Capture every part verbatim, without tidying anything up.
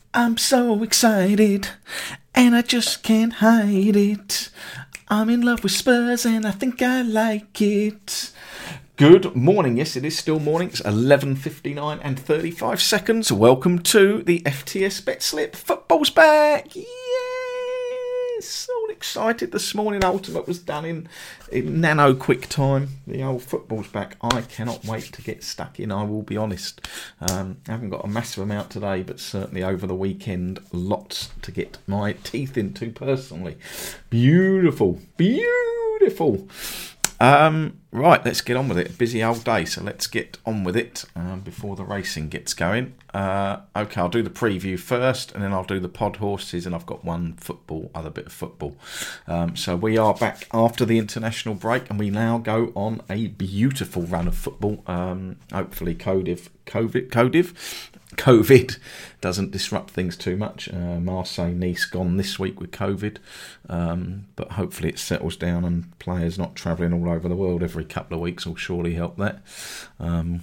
I'm so excited, and I just can't hide it. I'm in love with Spurs, and I think I like it. Good morning. Yes, it is still morning. It's eleven fifty-nine and thirty-five seconds. Welcome to the F T S Bet Slip. Football's back. Yes! So excited this morning. Ultimate was done in, in nano quick time. The old football's back. I cannot wait to get stuck in, I will be honest. Um, I haven't got a massive amount today, but certainly over the weekend, lots to get my teeth into personally. Beautiful. Beautiful. Um, right, let's get on with it. Busy old day, so let's get on with it um, before the racing gets going. Uh, okay, I'll do the preview first, and then I'll do the pod horses, and I've got one football, other bit of football. Um, so we are back after the international break, and we now go on a beautiful run of football. Um, hopefully, Codiv, COVID, Codiv. COVID doesn't disrupt things too much. Uh, Marseille, Nice gone this week with COVID, um, but hopefully it settles down and players not travelling all over the world every couple of weeks will surely help that. Um,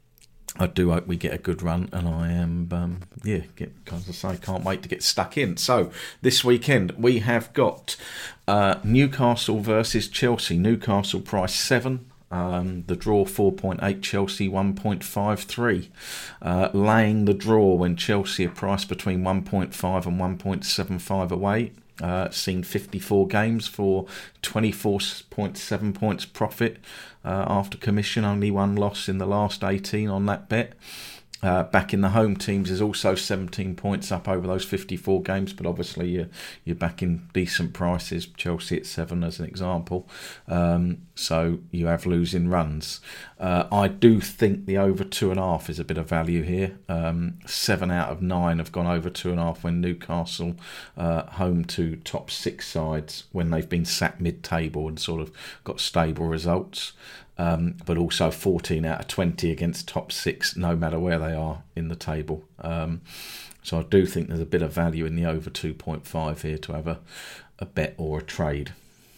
I do hope we get a good run, and I am, um, yeah, get, as I say, can't wait to get stuck in. So this weekend we have got uh, Newcastle versus Chelsea. Newcastle price seven. Um, the draw four point eight, Chelsea one point five three. Uh, laying the draw when Chelsea are priced between one point five and one point seven five away. Uh, seen fifty-four games for twenty-four point seven points profit uh, after commission. Only one loss in the last eighteen on that bet. Uh, back in the home teams is also seventeen points up over those fifty-four games, but obviously you're, you're back in decent prices. Chelsea at seven as an example. Um, so you have losing runs. Uh, I do think the over two and a half is a bit of value here. Um, seven out of nine have gone over two and a half when Newcastle uh, home to top six sides when they've been sat mid-table and sort of got stable results. Um, but also fourteen out of twenty against top six, no matter where they are in the table. Um, so I do think there's a bit of value in the over two point five here to have a, a bet or a trade.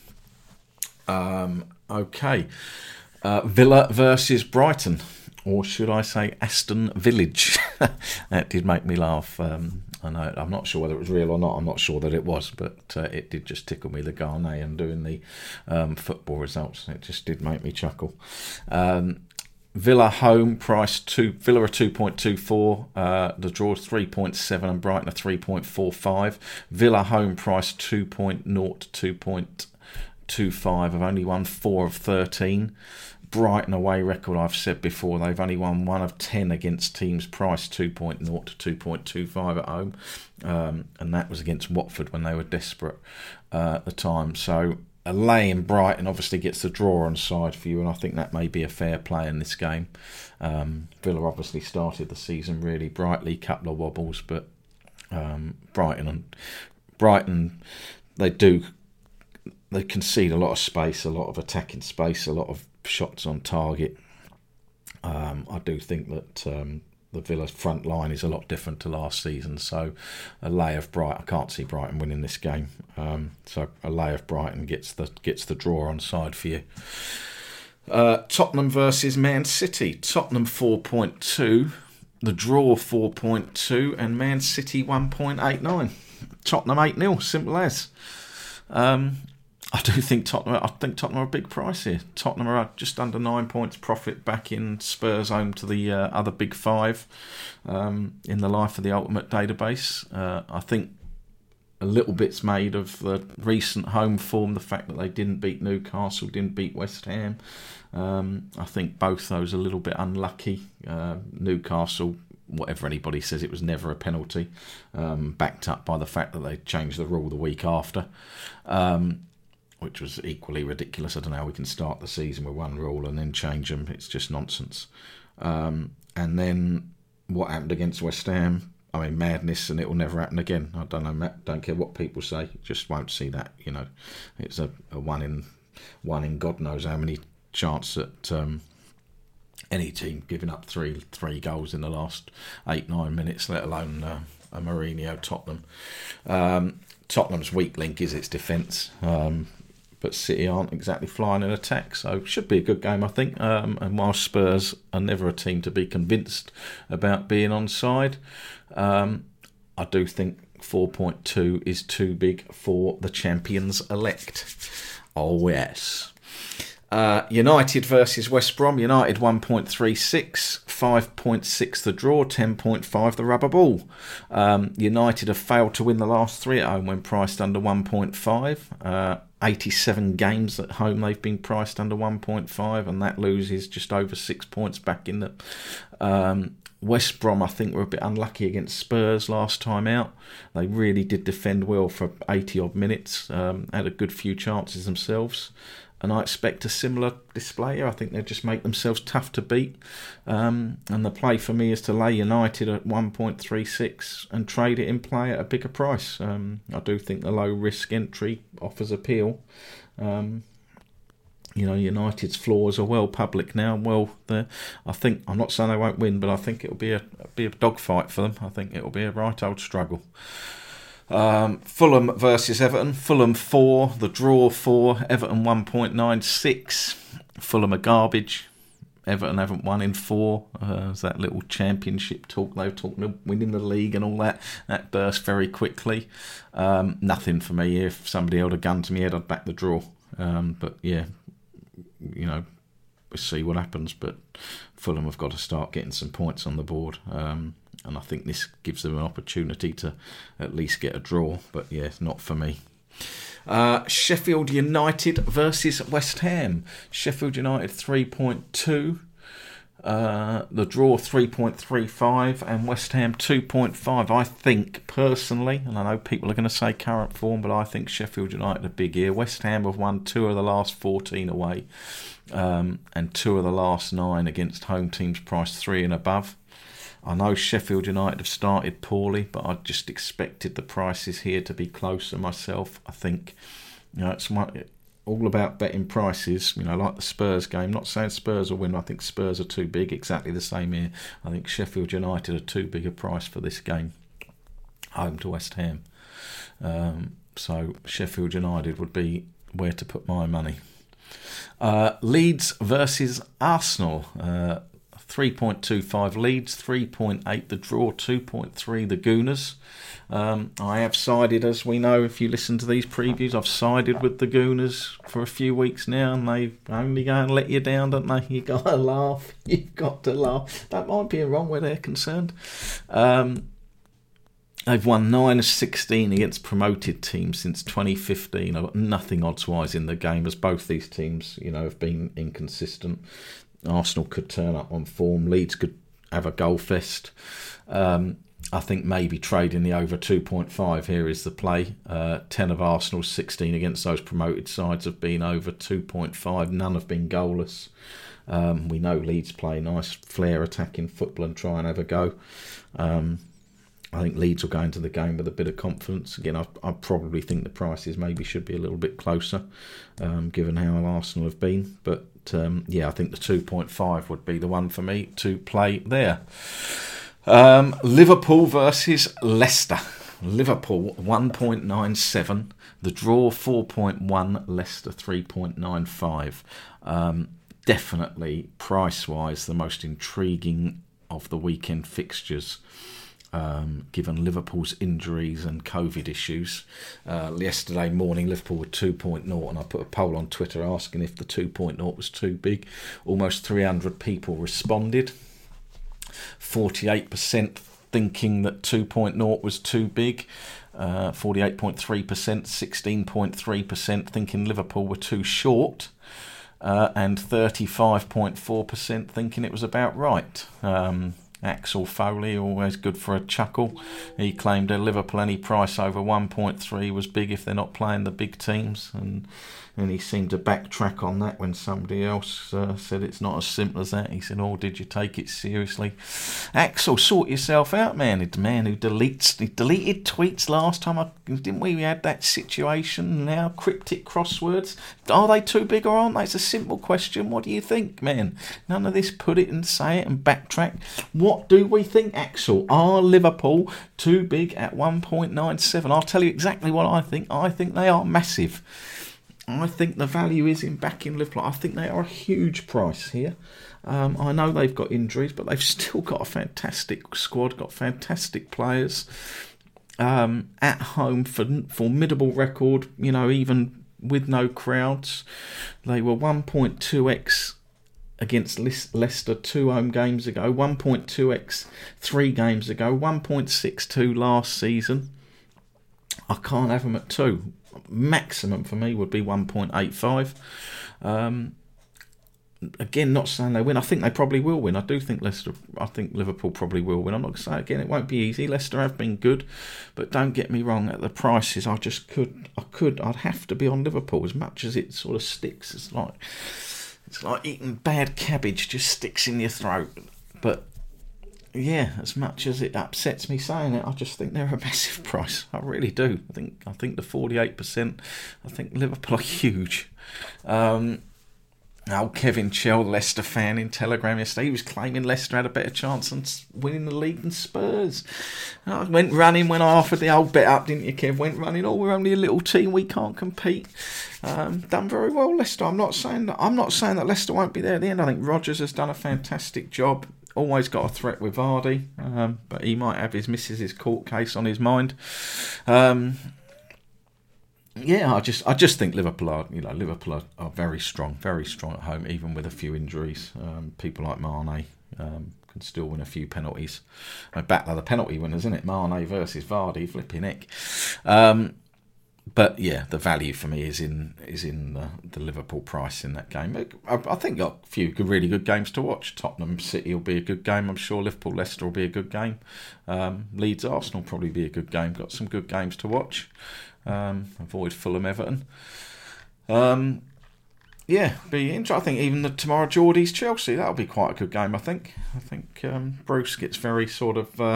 Um, okay. Uh, Villa versus Brighton. Or should I say Aston Village? That did make me laugh. Um, I know, I'm not sure whether it was real or not. I'm not sure that it was, but uh, it did just tickle me, the Ghanaian doing the um, football results. It just did make me chuckle. Um, Villa home price two. Villa are two point two four. Uh, the draw is three point seven and Brighton are three point four five. Villa home price two point zero to two point two five. Have only won four of thirteen. Brighton away record, I've said before, they've only won one of ten against teams priced two point zero to two point two five at home, um, and that was against Watford when they were desperate uh, at the time. So a lay in Brighton obviously gets the draw on side for you, and I think that may be a fair play in this game. Um, Villa obviously started the season really brightly, couple of wobbles, but um, Brighton and Brighton they do they concede a lot of space, a lot of attacking space, a lot of shots on target. Um, I do think that um, the Villa front line is a lot different to last season, so a lay of Brighton. I can't see Brighton winning this game, um, so a lay of Brighton gets the gets the draw on side for you. Uh, Tottenham versus Man City. Tottenham four point two, the draw four point two, and Man City one point eight nine. Tottenham eight nil, simple as. Um, I do think Tottenham. I think Tottenham are a big price here. Tottenham are just under nine points profit back in Spurs home to the uh, other big five um, in the life of the Ultimate database. Uh, I think a little bit's made of the recent home form, the fact that they didn't beat Newcastle, didn't beat West Ham. Um, I think both those are a little bit unlucky. Uh, Newcastle, whatever anybody says, it was never a penalty, um, backed up by the fact that they changed the rule the week after. Um, which was equally ridiculous. I don't know how we can start the season with one rule and then change them. It's just nonsense. Um, and then what happened against West Ham? I mean, madness, and it will never happen again. I don't know, Matt, don't care what people say. Just won't see that, you know. It's a, a one in one in God knows how many chance at um, any team giving up three three goals in the last eight, nine minutes, let alone uh, a Mourinho Tottenham. Um, Tottenham's weak link is its defence. Um, but City aren't exactly flying in attack, so should be a good game, I think. Um, and while Spurs are never a team to be convinced about being onside, um, I I do think four point two is too big for the champions-elect. Oh, yes. Uh, United versus West Brom. United one point three six, five point six the draw, ten point five the rubber ball. Um, United have failed to win the last three at home when priced under one point five. Uh, eighty-seven games at home they've been priced under one point five, and that loses just over six points back in the... Um, West Brom, I think, were a bit unlucky against Spurs last time out. They really did defend well for eighty odd minutes, um, had a good few chances themselves, and I expect a similar display here. I think they'll just make themselves tough to beat, um, and the play for me is to lay United at one point three six and trade it in play at a bigger price. Um, I do think the low risk entry offers appeal. Um, You know, United's flaws are well public now. Well, I think, I'm not saying they won't win, but I think it'll be a be a dogfight for them. I think it'll be a right old struggle. Um, Fulham versus Everton. Fulham four, the draw four, Everton one point nine six. Fulham are garbage. Everton haven't won in four. Uh, there's that little championship talk. They were talking about winning the league and all that. That burst very quickly. Um, nothing for me. If somebody held a gun to my head, I'd back the draw. Um, but yeah, you know, we'll see what happens. But Fulham have got to start getting some points on the board. Um, and I think this gives them an opportunity to at least get a draw. But yeah, not for me. Uh, Sheffield United versus West Ham. Sheffield United three point two. Uh, the draw three point three five and West Ham two point five. I think personally, and I know people are going to say current form, but I think Sheffield United are big here. West Ham have won two of the last fourteen away, um, and two of the last nine against home teams priced three and above. I know Sheffield United have started poorly, but I just expected the prices here to be closer myself. I think, you know, it's one, all about betting prices, you know, like the Spurs game. Not saying Spurs will win. I think Spurs are too big. Exactly the same here. I think Sheffield United are too big a price for this game. Home to West Ham. Um, so Sheffield United would be where to put my money. Uh, Leeds versus Arsenal. Uh, three point two five Leeds, three point eight the draw, two point three the Gooners. Um, I have sided, as we know, if you listen to these previews, I've sided with the Gooners for a few weeks now, and they only go and let you down, don't they? You've got to laugh. You've got to laugh. That might be wrong where they're concerned. Um, they've won nine of sixteen against promoted teams since twenty fifteen. I've got nothing odds-wise in the game, as both these teams, you know, have been inconsistent. Arsenal could turn up on form. Leeds could have a goal fest. Um, I think maybe trading the over two point five here is the play. Uh, ten of Arsenal's sixteen against those promoted sides have been over two point five. None have been goalless. Um, we know Leeds play nice flair attacking football and try and have a go. Um, I think Leeds will go into the game with a bit of confidence. Again, I, I probably think the prices maybe should be a little bit closer, um, given how Arsenal have been. But um, yeah, I think the two point five would be the one for me to play there. Um, Liverpool versus Leicester. Liverpool one point nine seven. The draw four point one. Leicester three point nine five. Um, definitely, price-wise, the most intriguing of the weekend fixtures. Um, given Liverpool's injuries and COVID issues. Uh, yesterday morning, Liverpool were two point oh, and I put a poll on Twitter asking if the two point oh was too big. Almost three hundred people responded. forty-eight percent thinking that two point oh was too big. Uh, forty-eight point three percent, sixteen point three percent thinking Liverpool were too short. Uh, and thirty-five point four percent thinking it was about right. Um, Axel Foley, always good for a chuckle. He claimed a Liverpool any price over one point three was big if they're not playing the big teams, and and he seemed to backtrack on that when somebody else uh, said it's not as simple as that. He said, "Oh, did you take it seriously?" Axel, sort yourself out, man. The man who deletes, he deleted tweets last time. I, didn't we? We had that situation. Now cryptic crosswords. Are they too big or aren't they? It's a simple question. What do you think, man? None of this put it and say it and backtrack. What do we think, Axel? Are Liverpool too big at one point nine seven? I'll tell you exactly what I think. I think they are massive. I think the value is in backing Liverpool. I think they are a huge price here. Um, I know they've got injuries, but they've still got a fantastic squad, got fantastic players. Um, at home, for formidable record, you know, even with no crowds. They were one point two x against Leicester two home games ago, one point two x three games ago, one point six two last season. I can't have them at two. Maximum for me would be one point eight five. Um, again, not saying they win. I think they probably will win. I do think Leicester, I think Liverpool probably will win. I'm not going to say again, it won't be easy. Leicester have been good, but don't get me wrong, at the prices, I just could, I could, I'd have to be on Liverpool as much as it sort of sticks. It's like, it's like eating bad cabbage, just sticks in your throat. But yeah, as much as it upsets me saying it, I just think they're a massive price. I really do. I think, I think the forty-eight percent, I think Liverpool are huge. Um, Old Kevin Chell, Leicester fan, in Telegram yesterday, he was claiming Leicester had a better chance on winning the league than Spurs. And I went running when I offered the old bet up, didn't you, Kev? Went running. Oh, we're only a little team, we can't compete. Um, done very well, Leicester. I'm not saying that. I'm not saying that Leicester won't be there at the end. I think Rodgers has done a fantastic job. Always got a threat with Vardy, um, but he might have his missus' court case on his mind. Um, Yeah, I just I just think Liverpool are, you know, Liverpool are, are very strong, very strong at home, even with a few injuries. Um, people like Mane um, can still win a few penalties. I back the penalty winners, isn't it? Mane versus Vardy, flipping heck. Um, but yeah, the value for me is in is in the, the Liverpool price in that game. I, I think got a few good, really good games to watch. Tottenham City will be a good game, I'm sure. Liverpool Leicester will be a good game. Um, Leeds Arsenal will probably be a good game. Got some good games to watch. Um, avoid Fulham Everton. Um, yeah, be interesting. I think even the tomorrow Geordies Chelsea, that'll be quite a good game. I think. I think um, Bruce gets very sort of uh,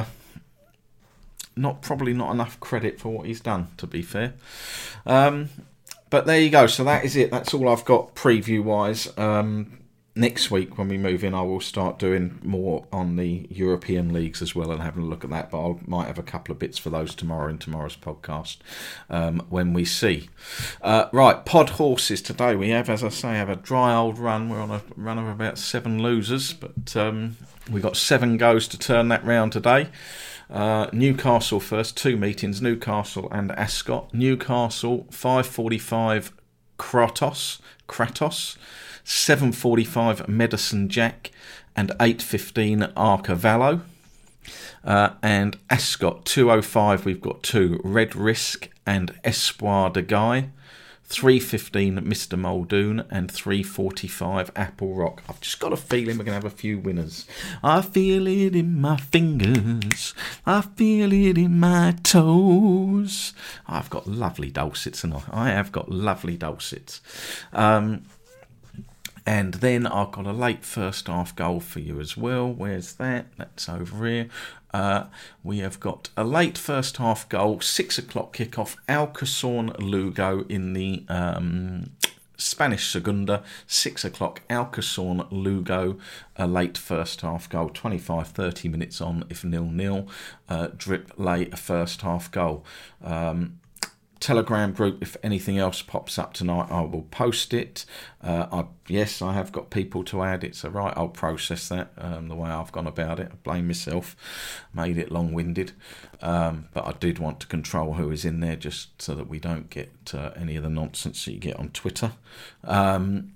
not probably not enough credit for what he's done, to be fair. Um, but there you go. So that is it. That's all I've got preview wise. Um, Next week, when we move in, I will start doing more on the European leagues as well and having a look at that. But I might have a couple of bits for those tomorrow in tomorrow's podcast um, when we see. Uh, right, pod horses today. We have, as I say, have a dry old run. We're on a run of about seven losers, but um, we got seven goes to turn that round today. Uh, Newcastle first, two meetings, Newcastle and Ascot. Newcastle, five forty-five Kratos, Kratos. seven forty-five Medicine Jack and eight fifteen Arcavallo. Uh, and Ascot two oh five, we've got two Red Risk and Espoir de Guy. three fifteen Mister Muldoon and three forty-five Apple Rock. I've just got a feeling we're going to have a few winners. I feel it in my fingers. I feel it in my toes. I've got lovely dulcets and I have got lovely dulcets. Um... And then I've got a late first half goal for you as well. Where's that? That's over here. Uh, we have got a late first half goal, six o'clock kickoff, Alcazorn Lugo in the um, Spanish Segunda, six o'clock, Alcazorn Lugo, a late first half goal, twenty-five thirty minutes on if nil-nil, uh, drip late first half goal. Um, Telegram group, if anything else pops up tonight, I will post it. Uh, I, yes, I have got people to add. It's all right. I'll process that um, the way I've gone about it. I blame myself. Made it long-winded. Um, but I did want to control who is in there just so that we don't get uh, any of the nonsense that you get on Twitter. Um,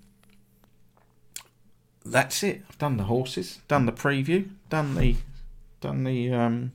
that's it. I've done the horses, done the preview, done the, done the, um,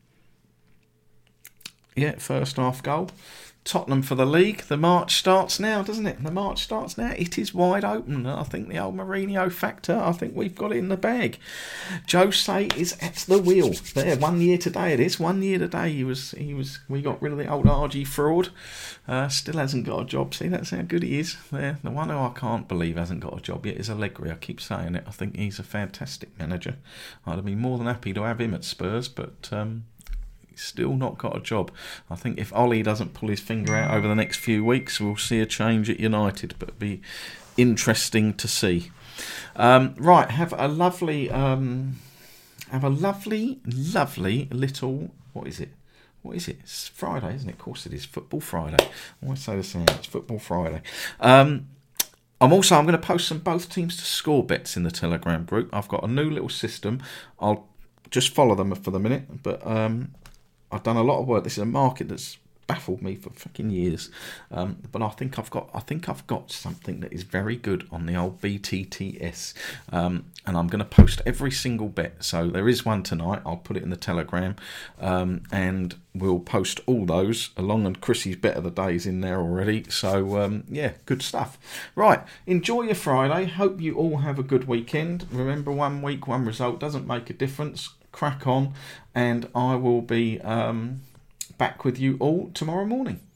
yeah, first half goal. Tottenham for the league. The march starts now, doesn't it? The march starts now. It is wide open. I think the old Mourinho factor, I think we've got it in the bag. Jose is at the wheel. There, one year today it is. One year today he was, he was. we got rid of the old R G fraud. Uh, still hasn't got a job. See, that's how good he is. There, the one who I can't believe hasn't got a job yet is Allegri. I keep saying it. I think he's a fantastic manager. I'd have been more than happy to have him at Spurs, but... Um, still not got a job. I think if Ollie doesn't pull his finger out over the next few weeks, we'll see a change at United, but it'll be interesting to see. Um, right, have a lovely, um, have a lovely, lovely little, what is it? What is it? It's Friday, isn't it? Of course it is. Football Friday. I always say the same. It's Football Friday. Um, I'm also, I'm going to post some both teams to score bets in the Telegram group. I've got a new little system. I'll just follow them for the minute, but... Um, I've done a lot of work. This is a market that's baffled me for fucking years, um, but I think I've got I think I've got something that is very good on the old B T T S, um, and I'm going to post every single bet. So there is one tonight. I'll put it in the Telegram, um, and we'll post all those along. And Chrissy's bet of the day is in there already. So um, yeah, good stuff. Right, enjoy your Friday. Hope you all have a good weekend. Remember, one week, one result doesn't make a difference. Crack on, and I will be. Um, back with you all tomorrow morning.